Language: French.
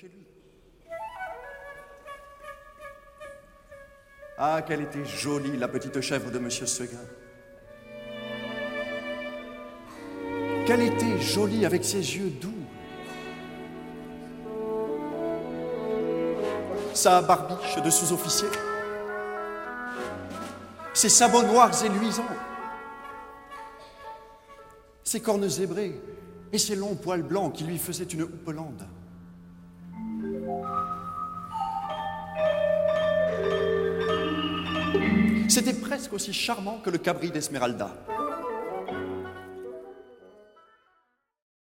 chez lui. Ah, qu'elle était jolie, la petite chèvre de Monsieur Seguin. Qu'elle était jolie avec ses yeux doux. Sa barbiche de sous-officier. Ses sabots noirs et luisants. Ses cornes zébrées et ses longs poils blancs qui lui faisaient une houppelande. C'était presque aussi charmant que le cabri d'Esmeralda.